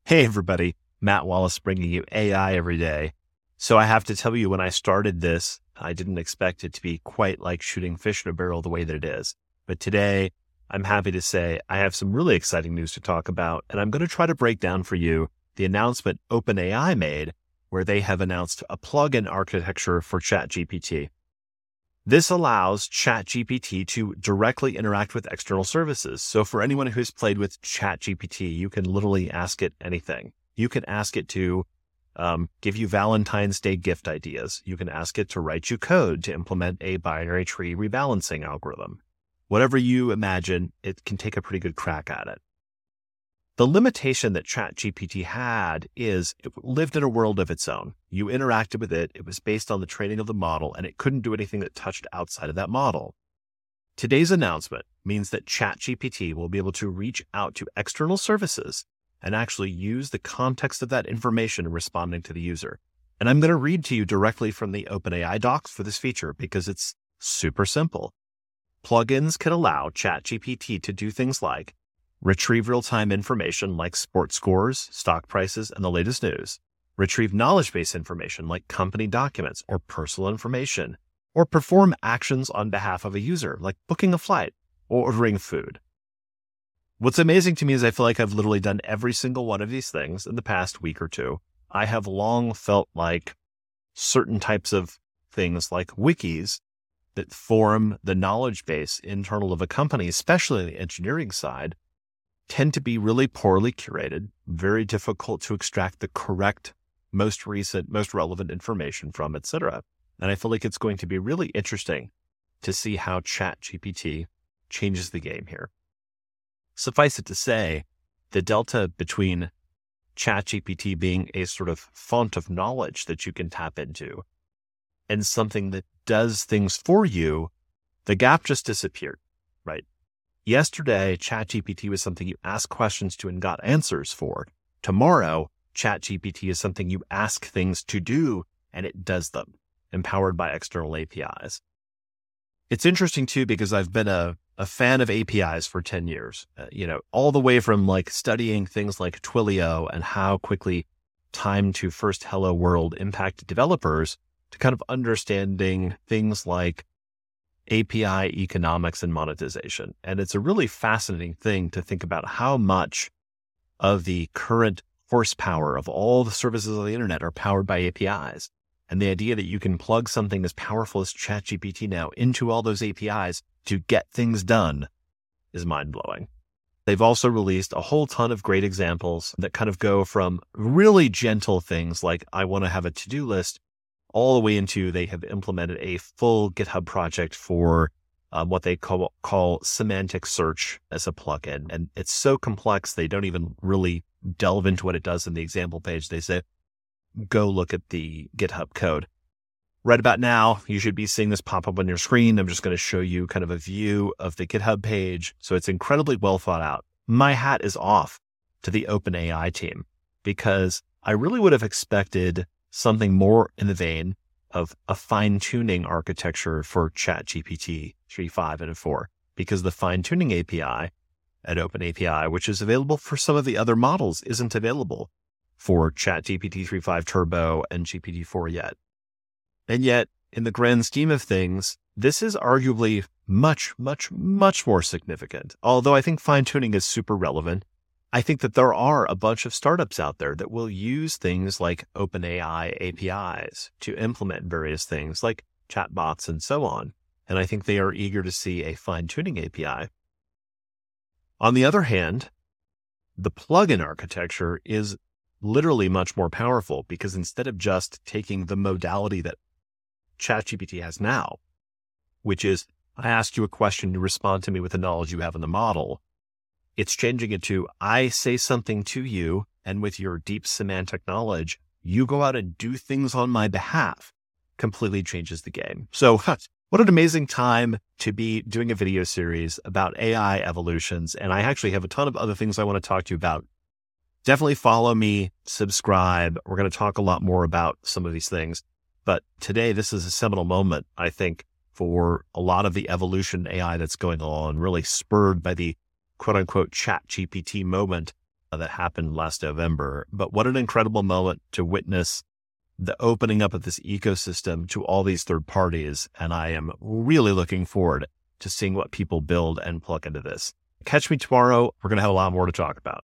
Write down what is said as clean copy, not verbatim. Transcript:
Hey, everybody. Matt Wallace bringing you AI every day. So I have to tell you, when I started this, I didn't expect it to be quite like shooting fish in a barrel the way that it is. But today, I'm happy to say I have some really exciting news to talk about, and I'm going to try to break down for you the announcement OpenAI made, where they have announced a plugin architecture for ChatGPT. This allows ChatGPT to directly interact with external services. So for anyone who's played with ChatGPT, you can literally ask it anything. You can ask it to give you Valentine's Day gift ideas. You can ask it to write you code to implement a binary tree rebalancing algorithm. Whatever you imagine, it can take a pretty good crack at it. The limitation that ChatGPT had is it lived in a world of its own. You interacted with it. It was based on the training of the model, and it couldn't do anything that touched outside of that model. Today's announcement means that ChatGPT will be able to reach out to external services and actually use the context of that information in responding to the user. And I'm going to read to you directly from the OpenAI docs for this feature because it's super simple. Plugins can allow ChatGPT to do things like retrieve real-time information like sports scores, stock prices, and the latest news. Retrieve knowledge-based information like company documents or personal information, or perform actions on behalf of a user like booking a flight or ordering food. What's amazing to me is I feel like I've literally done every single one of these things in the past week or two. I have long felt like certain types of things like wikis that form the knowledge base internal of a company, especially on the engineering side, tend to be really poorly curated, very difficult to extract the correct, most recent, most relevant information from, etc. And I feel like it's going to be really interesting to see how ChatGPT changes the game here. Suffice it to say, the delta between ChatGPT being a sort of font of knowledge that you can tap into and something that does things for you, the gap just disappeared, right? Yesterday, ChatGPT was something you ask questions to and got answers for. Tomorrow, ChatGPT is something you ask things to do and it does them, empowered by external APIs. It's interesting too, because I've been a fan of APIs for 10 years, all the way from like studying things like Twilio and how quickly time to first hello world impacted developers to kind of understanding things like API economics and monetization. And it's a really fascinating thing to think about how much of the current horsepower of all the services on the internet are powered by APIs. And the idea that you can plug something as powerful as ChatGPT now into all those APIs to get things done is mind-blowing. They've also released a whole ton of great examples that kind of go from really gentle things like I want to have a to-do list all the way into they have implemented a full GitHub project for what they call semantic search as a plugin. And it's so complex, they don't even really delve into what it does in the example page. They say, go look at the GitHub code. Right about now, you should be seeing this pop up on your screen. I'm just going to show you kind of a view of the GitHub page. So it's incredibly well thought out. My hat is off to the OpenAI team because I really would have expected something more in the vein of a fine-tuning architecture for ChatGPT 3.5 and 4, because the fine-tuning API at OpenAPI, which is available for some of the other models, isn't available for ChatGPT 3.5 Turbo and GPT-4 yet. And yet, in the grand scheme of things, this is arguably much, much, much more significant. Although I think fine-tuning is super relevant, I think that there are a bunch of startups out there that will use things like OpenAI APIs to implement various things like chatbots and so on. And I think they are eager to see a fine-tuning API. On the other hand, the plugin architecture is literally much more powerful because instead of just taking the modality that ChatGPT has now, which is I ask you a question, you respond to me with the knowledge you have in the model, it's changing it to, I say something to you, and with your deep semantic knowledge, you go out and do things on my behalf. Completely changes the game. So what an amazing time to be doing a video series about AI evolutions. And I actually have a ton of other things I want to talk to you about. Definitely follow me, subscribe. We're going to talk a lot more about some of these things. But today, this is a seminal moment, I think, for a lot of the evolution AI that's going on, really spurred by the quote unquote ChatGPT moment that happened last November. But what an incredible moment to witness the opening up of this ecosystem to all these third parties. And I am really looking forward to seeing what people build and plug into this. Catch me tomorrow. We're going to have a lot more to talk about.